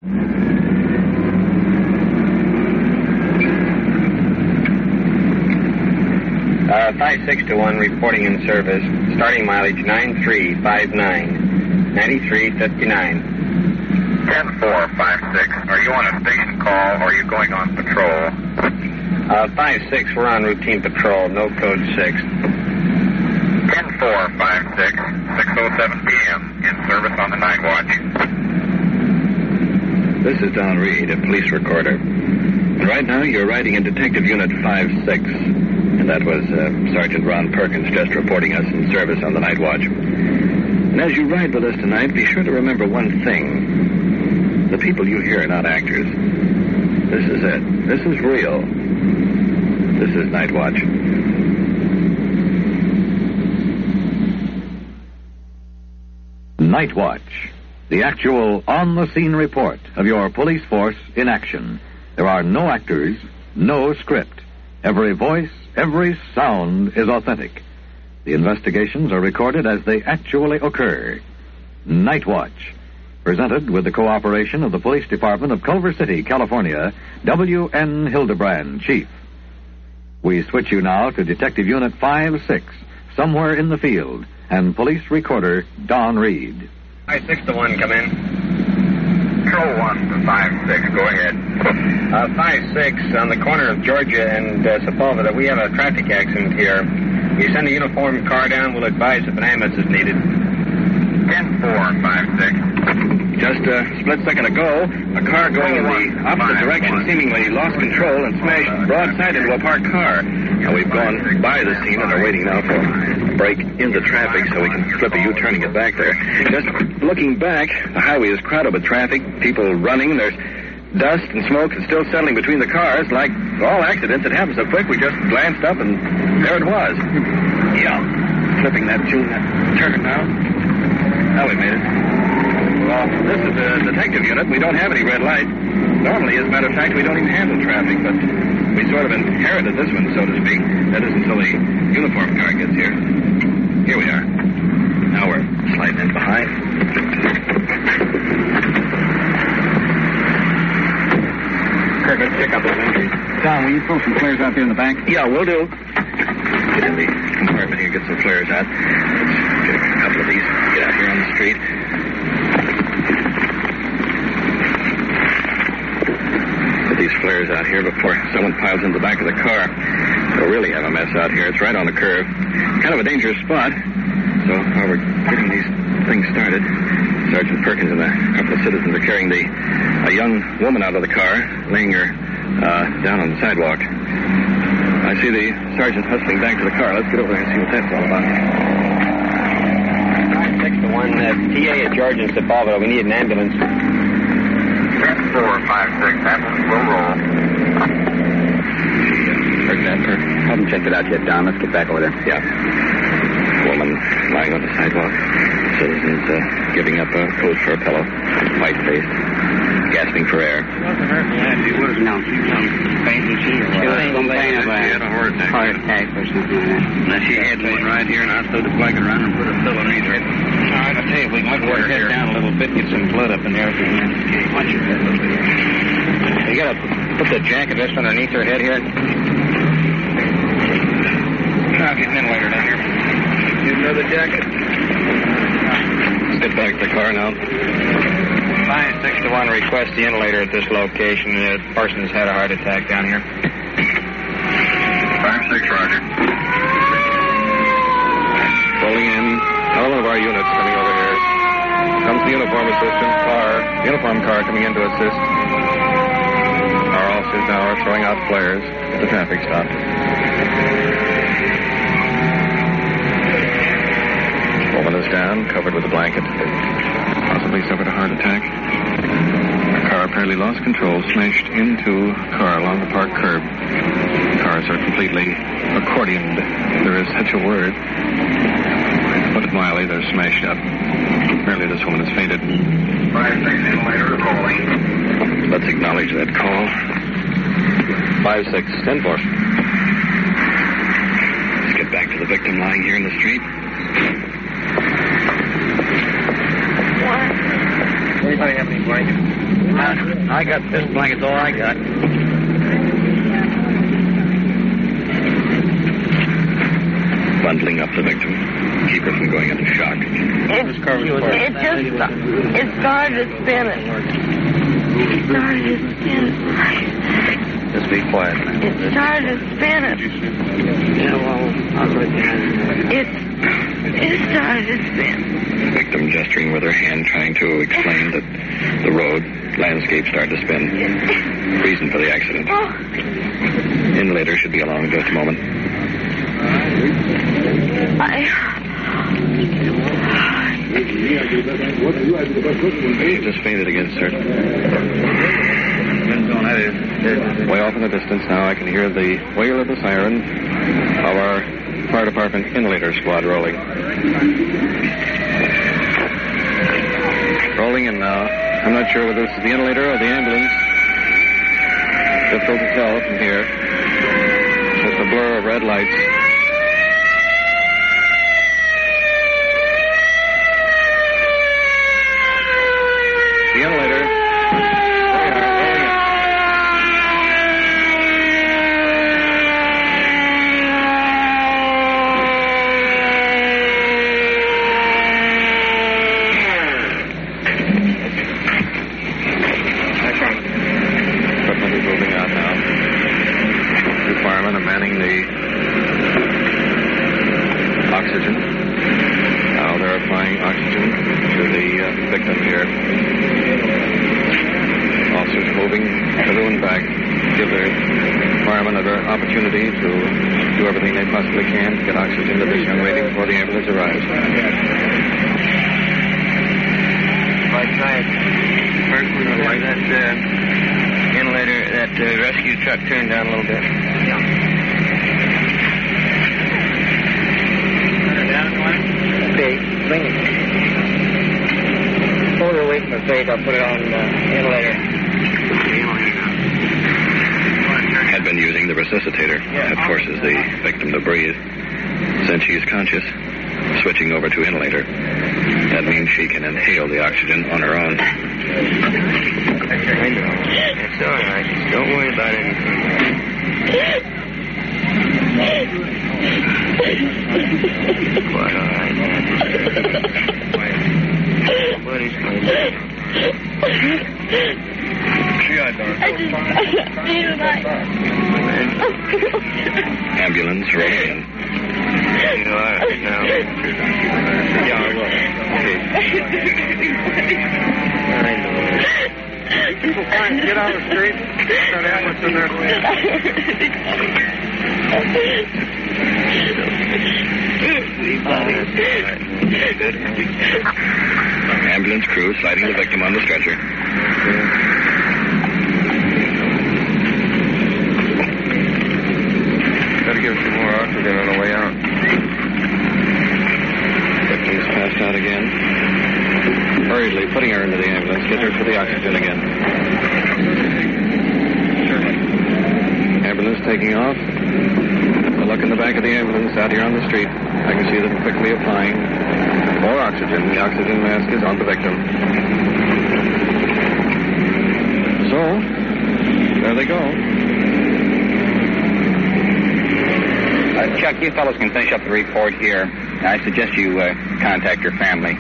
$5-6-1 reporting in service. Starting mileage 9359. 9359. 10-4-5-6. Are you on a station call or are you going on patrol? 5-6, we're on routine patrol. No code 6. 10-4-5-6. 6:07 p.m. In service on the night watch. This is Don Reed, a police recorder. And right now you're riding in Detective Unit 5-6. And that was Sergeant Ron Perkins just reporting us in service on the night watch. And as you ride with us tonight, be sure to remember one thing. The people you hear are not actors. This is it. This is real. This is Night Watch. Night Watch, the actual on-the-scene report of your police force in action. There are no actors, no script. Every voice, every sound is authentic. The investigations are recorded as they actually occur. Night Watch, presented with the cooperation of the Police Department of Culver City, California, W.N. Hildebrand, Chief. We switch you now to Detective Unit 5-6, somewhere in the field, and Police Recorder Don Reed. 5-6-1, come in. Control 1 to 5-6, go ahead. 5-6, on the corner of Georgia and Sepulveda, we have a traffic accident here. You send a uniformed car down, we'll advise if an ambulance is needed. 10-4-5-6. Just a split second ago, a car going in the opposite direction seemingly lost control and smashed broadside into a parked car. Now, we've gone by the scene and are waiting now for a break into traffic so we can flip a U-turn and get back there. Just looking back, the highway is crowded with traffic, people running. There's dust and smoke is still settling between the cars. Like all accidents, it happens so quick we just glanced up and there it was. Yeah, flipping that turn now. Now we made it. Well, this is a detective unit. We don't have any red lights. Normally, as a matter of fact, we don't even handle traffic, but we sort of inherited this one, so to speak. That is until the uniform car gets here. Here we are. Now we're sliding in behind. Kirk, let's check out those entries. Don, will you throw some flares out there in the back? Yeah, we'll do. Get in the compartment here, get some flares out. Let's get a couple of these. Get out here on the street. Put these flares out here before someone piles into the back of the car. We'll really have a mess out here. It's right on the curve. Kind of a dangerous spot. So while we're getting these things started, Sergeant Perkins and a couple of citizens are carrying a young woman out of the car, laying her down on the sidewalk. I see the sergeant hustling back to the car. Let's get over there and see what that's all about. 5-6-1, TA at Georgia and Sepulveda. We need an ambulance. 10-4-5-6, ambulance will roll. Heard that, Kirk? Haven't checked it out yet, Don. Let's get back over there. Yeah. Woman lying on the sidewalk. Citizens giving up a coat for a pillow. White-faced. Gasping for air. Wasn't hurt bad. She was no. Fainting. She was complaining about She had a heart attack. Heart attack or something like that. Now, she had one right here, and I sewed the blanket around and put a pillow underneath her. All right, I'll tell you, we might work her head down a little bit, get some blood up in there. Watch your head a little bit. You gotta put the jacket just underneath her head here. I'll get an ventilator down here. Give another jacket. Let's get back to the car now. 5-6-1, request the inhalator at this location. The person's had a heart attack down here. 5-6, Roger. Rolling in. All of our units coming over here. Comes the uniform assistant car. Uniform car coming in to assist. Our officers now are throwing out flares at the traffic stop. Woman is down, covered with a blanket. Possibly suffered a heart attack. A car apparently lost control, smashed into a car along the park curb. Cars are completely accordioned, if there is such a word. Put it mildly, they're smashed up. Apparently this woman has fainted. 5-6, inhalator rolling. Let's acknowledge that call. 5-6, 10-4. Let's get back to the victim lying here in the street. Anybody have any blankets? I got this blanket's all I got. Bundling up the victim, keep her from going into shock. It started to spin. Just be quiet. It started to spin. Yeah, well, I'll let you have it started to spin. The victim gesturing with her hand, trying to explain that the road, landscape started to spin. Reason for the accident. Inlater should be along in just a moment. He just fainted again, sir. Way off in the distance now, I can hear the wail of the siren of our fire department inlater squad rolling. Rolling in now. I'm not sure whether this is the inlater or the ambulance. Difficult to tell from here. Just a blur of red lights. The inlater. Equipment is moving out now. The firemen are manning the oxygen. Now they're applying oxygen to the victim here. Officers moving everyone back, give their firemen another opportunity to do everything they possibly can to get oxygen to this young lady before the ambulance arrives. Right side. First we would like that inlater, that rescue truck turned down a little bit. Okay, bring it. Hold it away from the face. I'll put it on inlater. Had been using the resuscitator. That forces the victim to breathe. Since she's conscious, switching over to inlater. That means she can inhale the oxygen on her own. I know. It's all right. Don't worry about anything. Quite all right, man. Nobody's going to Ambulance rolling in. You all right now? Yeah, I will. I know. People find get out of the street. That ambulance in there. Ambulance crew sliding the victim on the stretcher. Gotta give some more oxygen on the way out. Victim's passed out again. Hurriedly putting her into the ambulance. Get her to the oxygen again. Ambulance taking off. A look in the back of the ambulance out here on the street. I can see them quickly applying more oxygen. The oxygen mask is on the victim. So, there they go. Chuck, you fellows can finish up the report here. I suggest you contact your family.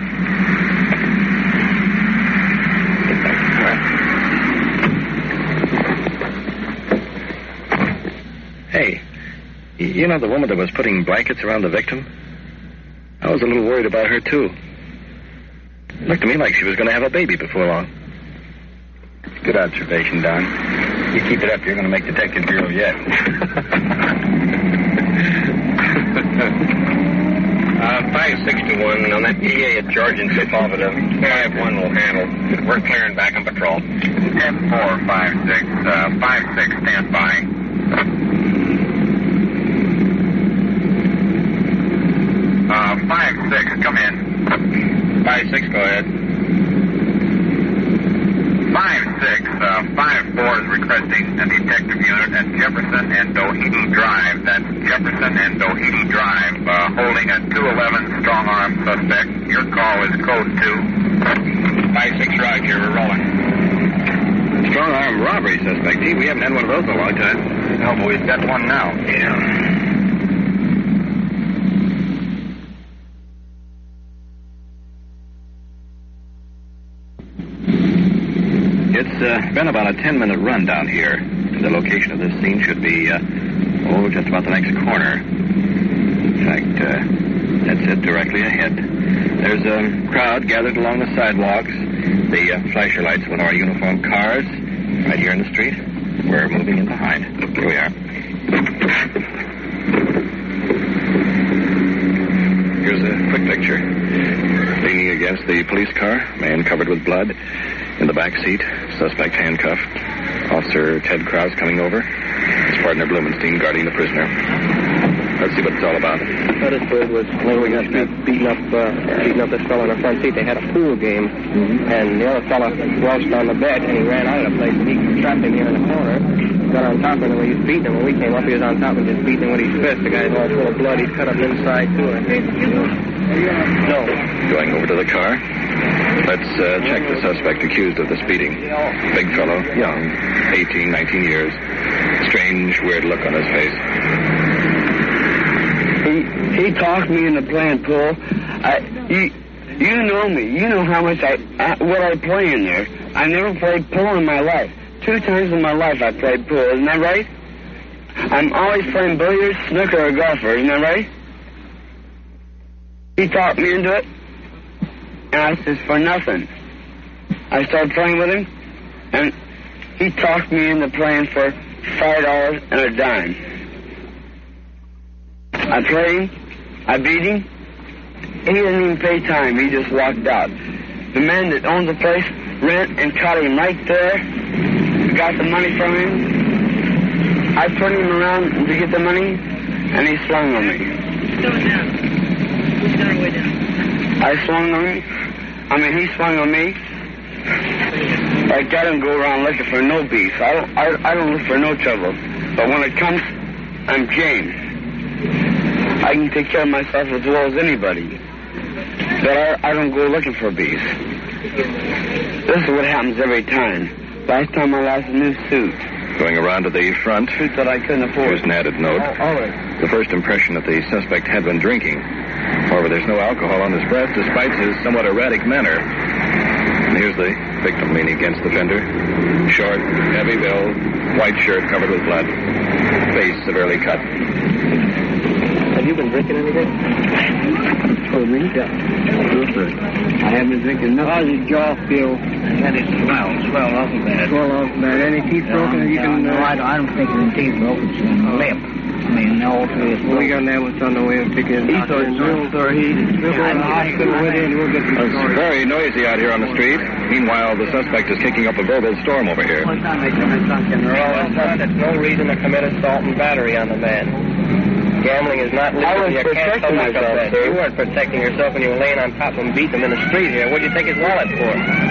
Hey, you know the woman that was putting blankets around the victim? I was a little worried about her, too. It looked to me like she was going to have a baby before long. Good observation, Don. You keep it up, you're going to make Detective Bureau yet. 561 on that PA at Georgia and Sepulveda. 5-1 will handle. We're clearing back on patrol. 10-4-5-6. 5-6, stand by. 5-6, come in. 5-6, go ahead. 5-6, 5-4 is requesting a detective unit at Jefferson and Doheny Drive. That's Jefferson and Doheny Drive, holding a 211 strong-arm suspect. Your call is code 2. 5-6 Roger, we're rolling. Strong-arm robbery suspect. Gee, we haven't had one of those in a long time. No, but we've got one now. Yeah. It's been about a 10-minute run down here. The location of this scene should be, just about the next corner. In fact, that's it, directly ahead. There's a crowd gathered along the sidewalks. The flasher lights of one of our uniformed cars right here in the street. We're moving in behind. Here we are. Here's a quick picture. Leaning against the police car, man covered with blood. In the back seat, suspect handcuffed. Officer Ted Krause coming over. His partner Blumenstein guarding the prisoner. Let's see what it's all about. Petersburg was when we got beating up this fellow in the front seat. They had a pool game, and the other fellow waltzed on the bed, and he ran out of the place, and he trapped him here in the corner. Got on top of him, and he was beating him. When we came up, he was on top and just beating him with his fist. The guy's all full of blood. He's cut up inside, too. No. Going over to the car. Let's check the suspect accused of this beating. Big fellow, young, 18, 19 years. Strange, weird look on his face. He talked me into playing pool. You know me. You know how much what I play in there. I never played pool in my life. 2 times in my life I played pool. Isn't that right? I'm always playing billiards, snooker, or golfer. Isn't that right? He talked me into it. And I said, for nothing. I started playing with him, and he talked me into playing for $5 and a dime. I played him. I beat him. He didn't even pay time. He just walked out. The man that owns the place ran and caught him right there. Got the money from him. I put him around to get the money, and he swung on me. I swung on him. He swung on me. Like I don't go around looking for no beef. I don't look for no trouble. But when it comes, I'm game. I can take care of myself as well as anybody. But I don't go looking for beef. This is what happens every time. Last time I lost a new suit. Going around to the front. Suit that I couldn't afford. Here's an added note. All right. The first impression that the suspect had been drinking. However, there's no alcohol on his breath, despite his somewhat erratic manner. And here's the victim leaning against the fender. Short, heavy build, white shirt covered with blood. Face severely cut. Have you been drinking anything? Oh, me? Yeah. I haven't been drinking nothing. How's your jaw feel? That is swell awful bad. Swell off bad. Any teeth broken? You can. No, I don't think any teeth broken. It's in the lip. I mean, all three is broken. We got an ambulance on the way to take his. He thought it's real, sir. He's in the hospital with him. We'll get the It's very noisy out here on the street. Meanwhile, the suspect is kicking up a verbal storm over here. Well, that's no reason to commit assault and battery on the man. Gambling is not legal. I was protecting myself, sir. You weren't protecting yourself when you were laying on top of him, beating him in the street here. What did you take his wallet for?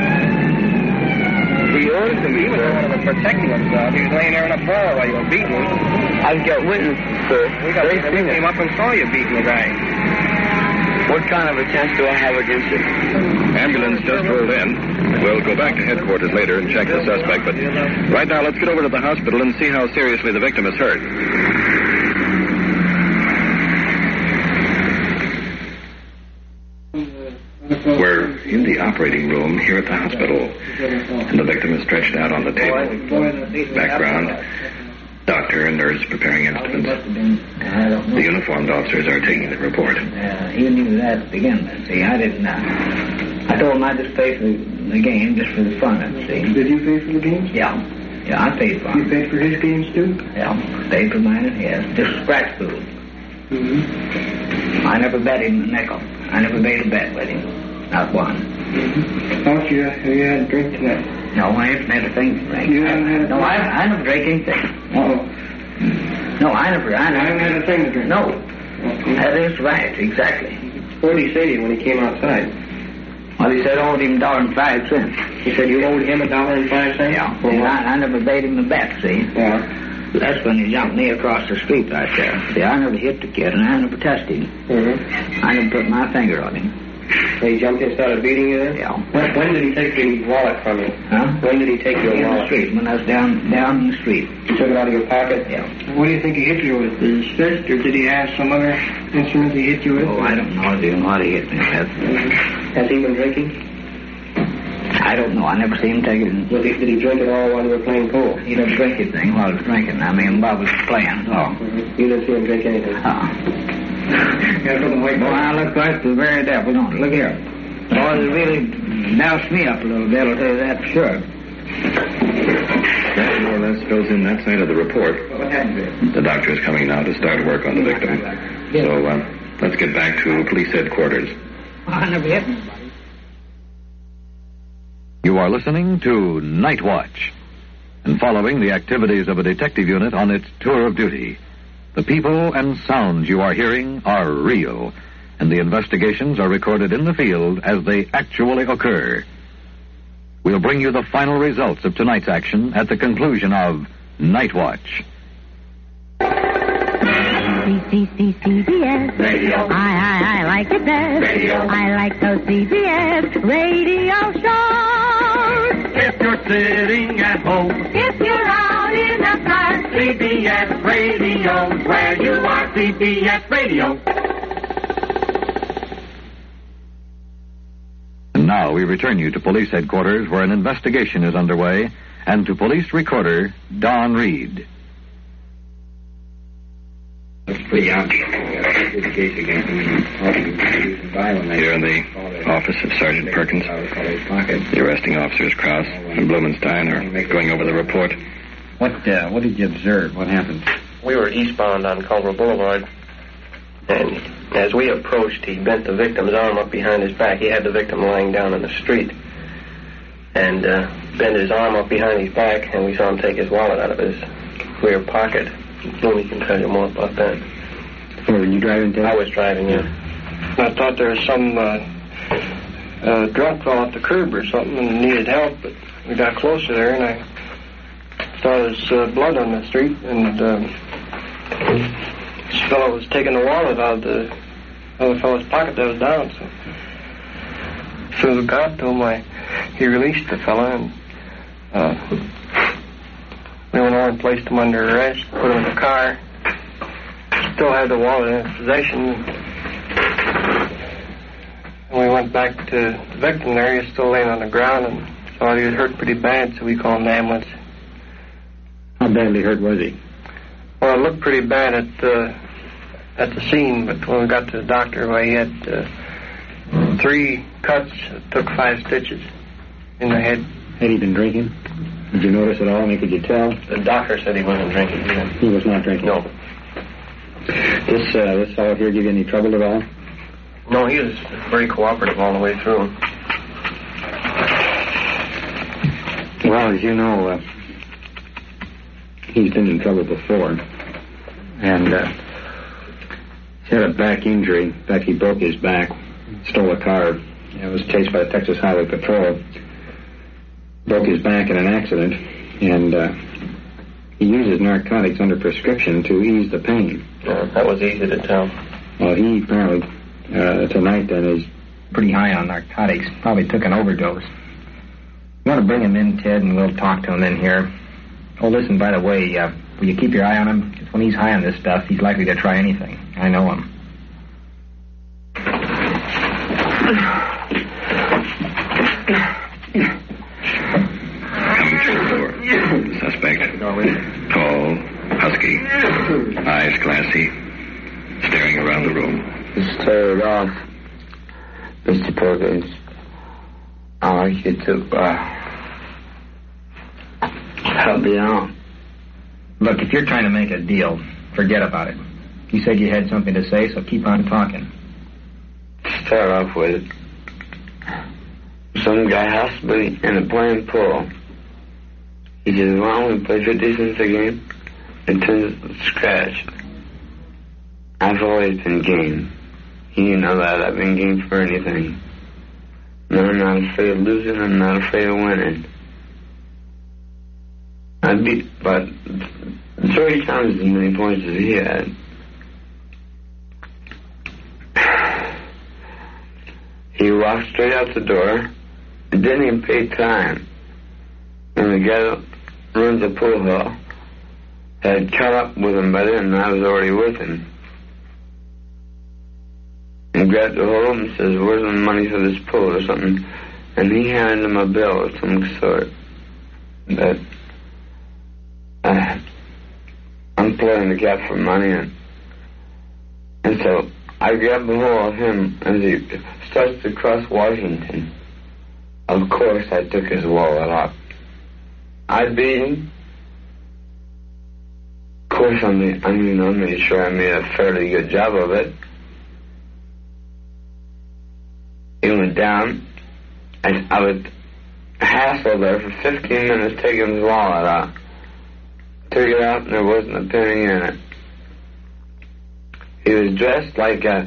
He ordered to me, He was the one that was protecting himself. He was laying there in a ball while you were beating him. I've got witnesses, sir. We came up and saw you beating the guy. What kind of a chance do I have against him? Ambulance just rolled in. We'll go back to headquarters later and check the suspect, but right now let's get over to the hospital and see how seriously the victim is hurt. We're in the operating room here at the hospital, and the victim is stretched out on the table. Background, doctor and nurse preparing instruments. The uniformed officers are taking the report. He knew that to begin with. See, I didn't. I told him I just paid for the game just for the fun of it, see. Did you pay for the games? Yeah, I paid for You him. paid for his games, too? Yeah, paid for mine and his. Just scratch food. Mm-hmm. I never bet him a nickel. I never made a bet with him. Not one. Thought you had a drink tonight. No, I haven't had a thing to drink. You haven't had a No, drink? I never drank anything. No, I never haven't had a thing to drink. No. That is right, exactly. What did he say to you when he came outside? Well, he said I owed him $1.05. He said you owed him $1.05? Yeah. See, I never made him a bet, see. Yeah. That's when he jumped me across the street right there. See, I never hit the kid, and I never touched him. Mm-hmm. I never put my finger on him. He jumped in and started beating you there? Yeah. When did he take the wallet from you? Huh? When did he take your In the wallet? street, when I was down in the street. He took it out of your pocket? Yeah. What do you think he hit you with? His fist, or did he have some other instrument he hit you with? Oh, I don't know what he hit me with. Has he been drinking? I don't know. I never seen him take it. Did he drink it all while you were playing pool? He didn't drink anything while I was drinking. I mean, while I was playing. Oh. You didn't see him drink anything? Boy, I look like the very devil, don't I? Look here. Boy, it really doused me up a little bit, I'll tell you that for sure. That more or less fills in that side of the report. What happened to it? The doctor is coming now to start work on the victim. So let's get back to police headquarters. I never hit anybody. You are listening to Night Watch and following the activities of a detective unit on its tour of duty. The people and sounds you are hearing are real, and the investigations are recorded in the field as they actually occur. We'll bring you the final results of tonight's action at the conclusion of Night Watch. CBS. Radio. I like it best. Radio. I like those CBS radio shows. If you're sitting at home, if you're out in the sun, CBS Radio's where you are. CBS Radio. And now we return you to police headquarters where an investigation is underway, and to police recorder Don Reed. That's pretty obvious. Here in the office of Sergeant Perkins, the arresting officers, Krause and Blumenstein, are going over the report. What did you observe? What happened? We were eastbound on Culver Boulevard, and as we approached, he bent the victim's arm up behind his back. He had the victim lying down in the street, and bent his arm up behind his back, and we saw him take his wallet out of his rear pocket. Looney can tell you more about that. Were you driving, Ted? I was driving, yeah. I thought there was some drunk fell off the curb or something and needed help, but we got closer there, and I saw there was blood on the street, and this fellow was taking the wallet out of the other fellow's pocket that was down, so as soon as we got to him, he released the fella, and we went over and placed him under arrest, put him in the car. Still had the wallet in his possession. And we went back to the victim there. He was still laying on the ground and thought he was hurt pretty bad, so we called an ambulance. How badly hurt was he? Well, it looked pretty bad at the scene, but when we got to the doctor, he had 3 cuts. It took 5 stitches in the head. Had he been drinking? Did you notice at all? I mean, could you tell? The doctor said he wasn't drinking either. He was not drinking? No. This fellow here give you any trouble at all? No, he was very cooperative all the way through. Well, as you know, he's been in trouble before. And he had a back injury. In fact, he broke his back, stole a car. It was chased by the Texas Highway Patrol. Broke his back in an accident, and he uses narcotics under prescription to ease the pain. Yeah, that was easy to tell. Well, he apparently, tonight then, is pretty high on narcotics. Probably took an overdose. You want to bring him in, Ted, and we'll talk to him in here. Oh, listen, by the way, will you keep your eye on him? Because when he's high on this stuff, he's likely to try anything. I know him. Coming through the door. Suspect. Tall, husky, eyes glassy, staring around the room. Just turn it off, Mr. Perkins. I'd like you to help me out. Look, if you're trying to make a deal, forget about it. You said you had something to say, so keep on talking. Start off with, some guy has to be in a playing pool. He just wrong and play 50 cents a game and turns to scratch. I've always been game. You know that. I've been game for anything. No, I'm not afraid of losing. I'm not afraid of winning. I beat about 30 times as many points as he had. He walked straight out the door and didn't even pay time. And the guy that runs the pool hall had caught up with him by then, and I was already with him. And grabbed a hold of him and says, "Where's the money for this pool?" or something. And he handed him a bill of some sort. But I'm playing the gap for money, and so I grabbed a hold of him as he starts to cross Washington. Of course, I took his wallet off. I beat him. Of course, I made sure I made a fairly good job of it. He went down, and I was hassled there for 15 minutes taking his wallet out. Took it out, and there wasn't a penny in it. He was dressed like a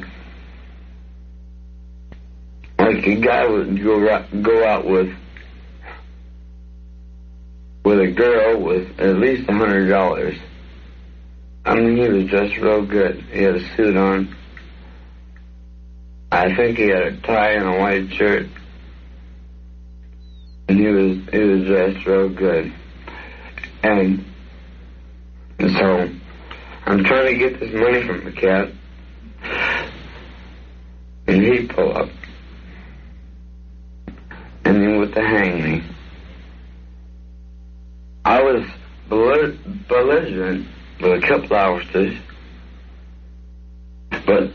guy would go out with a girl with at least $100. I mean, he was dressed real good. He had a suit on. I think he had a tie and a white shirt. And he was dressed real good. And so I'm trying to get this money from the cat. And he pulled up. And he went to hang me. I was belligerent with a couple of officers, but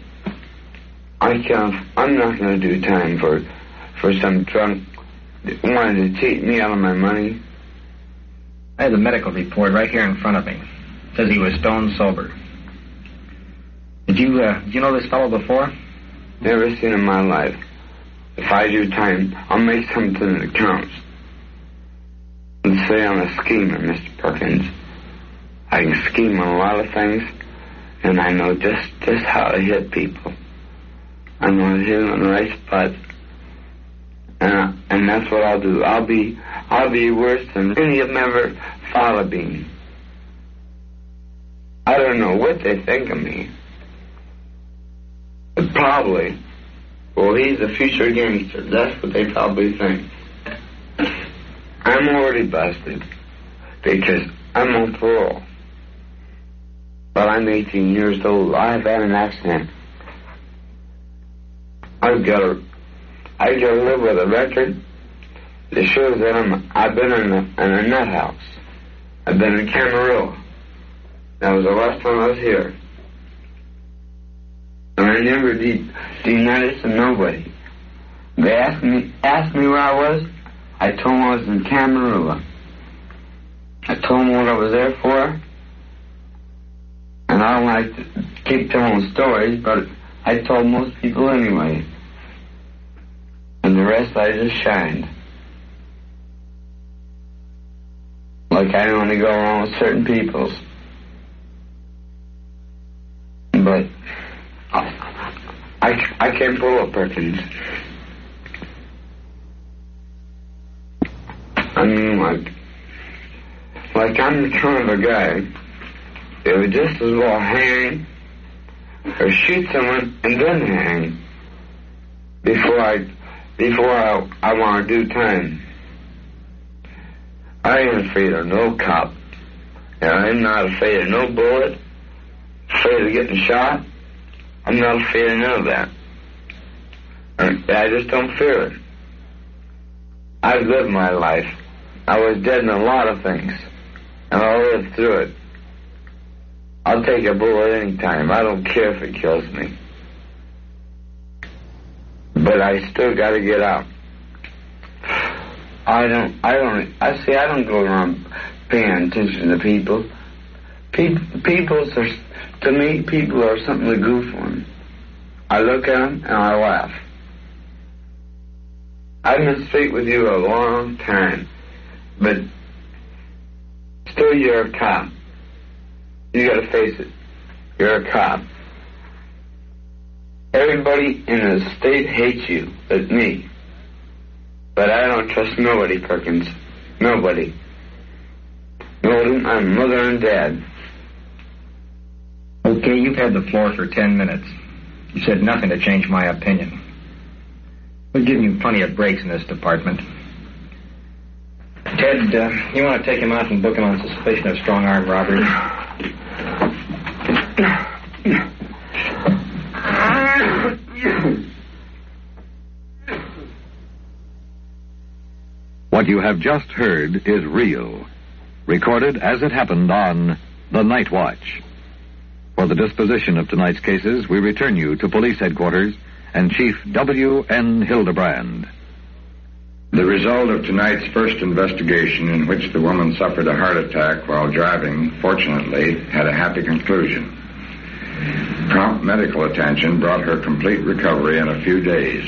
I'm not going to do time for some drunk that wanted to cheat me out of my money. I have the medical report right here in front of me. It says he was stone sober. Did you know this fellow before? Never seen him in my life. If I do time, I'll make something that counts. Let's say I'm a schemer, Mr. Perkins. I can scheme on a lot of things, and I know just how to hit people. I know how to hit them in the right spot, and that's what I'll do. I'll be worse than any of them ever thought of being. I don't know what they think of me. But probably, well, he's a future gangster. That's what they probably think. I'm already busted because I'm on parole. But I'm 18 years old. I've had an accident. I gotta live with a record that shows that I've been in a nut house. I've been in Camarillo. That was the last time I was here. And I never denied it to nobody. They asked me where I was. I told them I was in Camarillo. I told them what I was there for. And I don't like to keep telling stories, but I told most people anyway. And the rest I just shined. Like I only go along with certain peoples. But I can't pull up Perkins. I mean, like I'm the kind of a guy that would just as well hang or shoot someone and then hang before I want to do time. I ain't afraid of no cop. And I'm not afraid of no bullet. Afraid of getting shot. I'm not afraid of none of that. I just don't fear it. I've lived my life. I was dead in a lot of things. And I'll live through it. I'll take a bullet any time. I don't care if it kills me. But I still got to get out. I don't go around paying attention to people. To me, people are something to goof on. I look at them and I laugh. I've been straight with you a long time, but still you're a cop. You gotta face it. You're a cop. Everybody in the state hates you but me. But I don't trust nobody, Perkins. Nobody. Nobody, my mother and dad. Okay, you've had the floor for 10 minutes. You said nothing to change my opinion. We're giving you plenty of breaks in this department. Ted, you want to take him out and book him on suspicion of strong-arm robbery? What you have just heard is real, recorded as it happened on The Night Watch. For the disposition of tonight's cases, we return you to Police Headquarters and Chief W.N. Hildebrand. The result of tonight's first investigation, in which the woman suffered a heart attack while driving, fortunately had a happy conclusion. Prompt medical attention brought her complete recovery in a few days.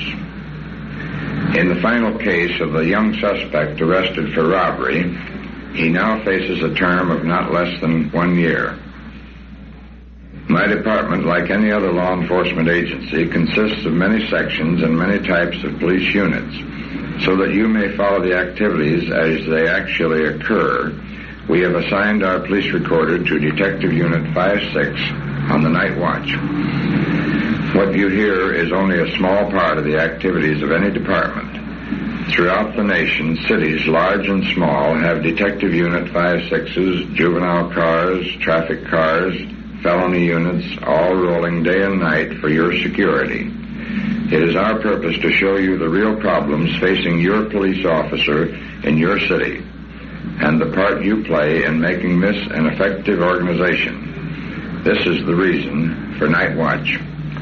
In the final case of the young suspect arrested for robbery, he now faces a term of not less than 1 year. My department, like any other law enforcement agency, consists of many sections and many types of police units. So that you may follow the activities as they actually occur, we have assigned our police recorder to Detective Unit 56 on the night watch. What you hear is only a small part of the activities of any department. Throughout the nation, cities large and small have Detective Unit 56's, juvenile cars, traffic cars, felony units, all rolling day and night for your security. It is our purpose to show you the real problems facing your police officer in your city and the part you play in making this an effective organization. This is the reason for Night Watch.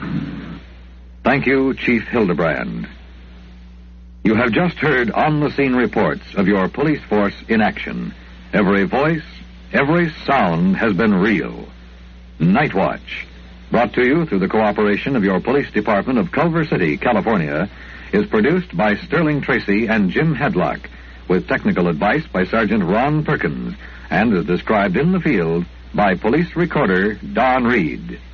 Thank you, Chief Hildebrand. You have just heard on-the-scene reports of your police force in action. Every voice, every sound has been real. Night Watch, brought to you through the cooperation of your police department of Culver City, California, is produced by Sterling Tracy and Jim Hadlock, with technical advice by Sergeant Ron Perkins, and is described in the field by Police Recorder Don Reed.